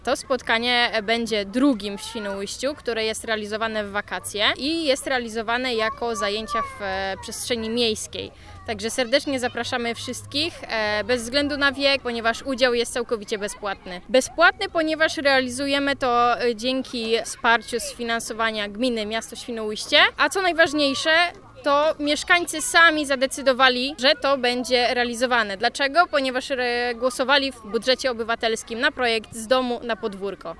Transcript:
To spotkanie będzie drugim w Świnoujściu, które jest realizowane w wakacje i jest realizowane jako zajęcia w przestrzeni miejskiej. Także serdecznie zapraszamy wszystkich, bez względu na wiek, ponieważ udział jest całkowicie bezpłatny. Bezpłatny, ponieważ realizujemy to dzięki wsparciu z finansowania gminy Miasto Świnoujście, a co najważniejsze, to mieszkańcy sami zadecydowali, że to będzie realizowane. Dlaczego? Ponieważ głosowali w budżecie obywatelskim na projekt Z domu na podwórko.